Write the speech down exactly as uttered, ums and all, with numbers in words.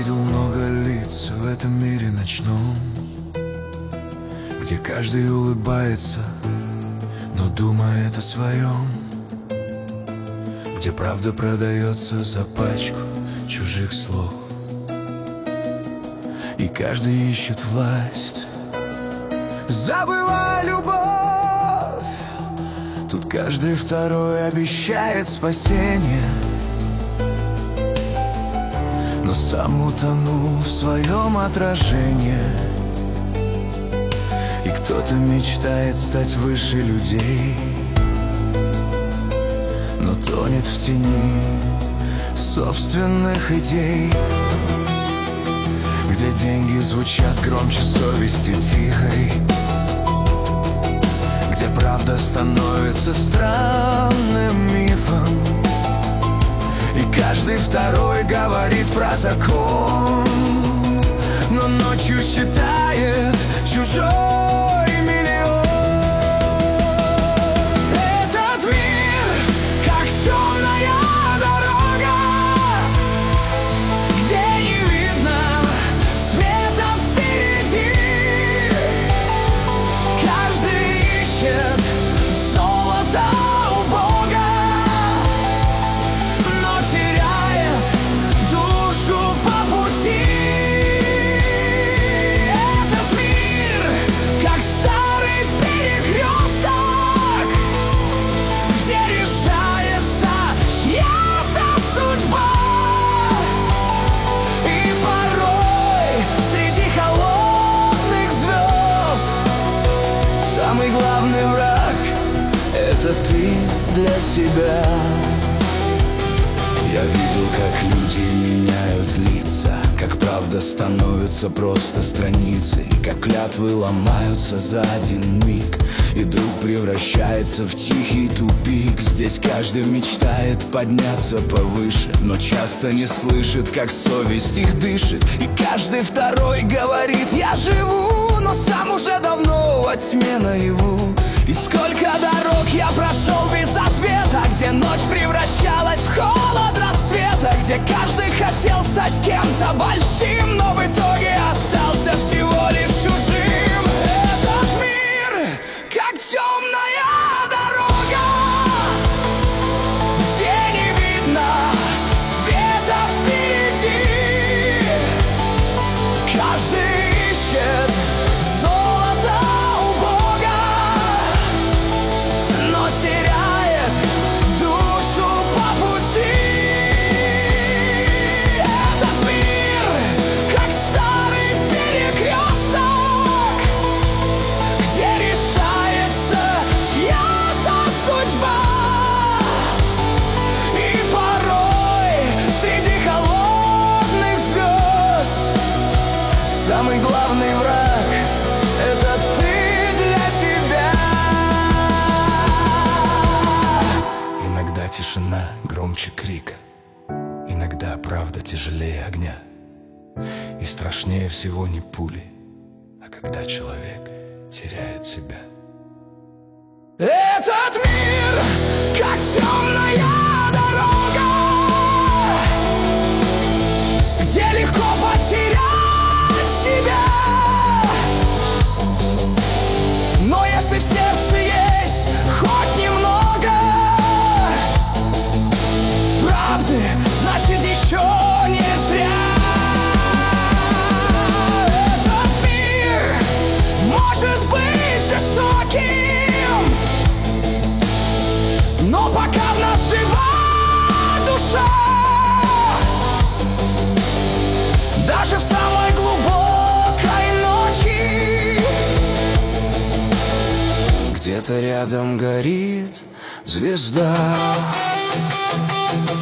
видел много лиц в этом мире ночном, где каждый улыбается, но думает о своем, где правда продается за пачку чужих слов, и каждый ищет власть, забывая любовь. Тут каждый второй обещает спасение, но сам утонул в своем отражении. И кто-то мечтает стать выше людей, но тонет в тени собственных идей, где деньги звучат громче совести тихой, где правда становится странным мифом, и каждый второй говорит про закон, но ночью считает чужой миллион. Этот мир, как темная дорога, где не видно света впереди. Каждый ищет золото у Бога, но теряет душу по пути. Самый главный враг — это ты для себя. Я видел, как люди меняют лица, как правда становится просто страницей, как клятвы ломаются за один миг, и друг превращается в тихий тупик. Здесь каждый мечтает подняться повыше, но часто не слышит, как совесть их дышит. И каждый второй говорит: я живу, но сам уже давно во тьме наяву. И сколько дорог я прошел без ответа, где ночь превращалась в холод рассвета, где каждый хотел стать кем-то большим, но в итоге остался всего лишь чужим. Этот мир, как темная дорога, где не видно света впереди. Каждый ищет золото у Бога, но теряет душу по пути. Этот мир, как старый перекресток, где решается чья-то судьба. И порой среди холодных звезд самый главный враг — это ты для себя. Иногда тишина громче крика, иногда правда тяжелее огня, и страшнее всего не пули, а когда человек теряет себя. Этот мир, как темная дорога, где легко потерять себя. Но если в сердце есть хоть немного правды, значит еще не зря. Этот мир может быть жестоким, но пока в нас жива душа, даже в самой глубокой ночи, где-то рядом горит звезда.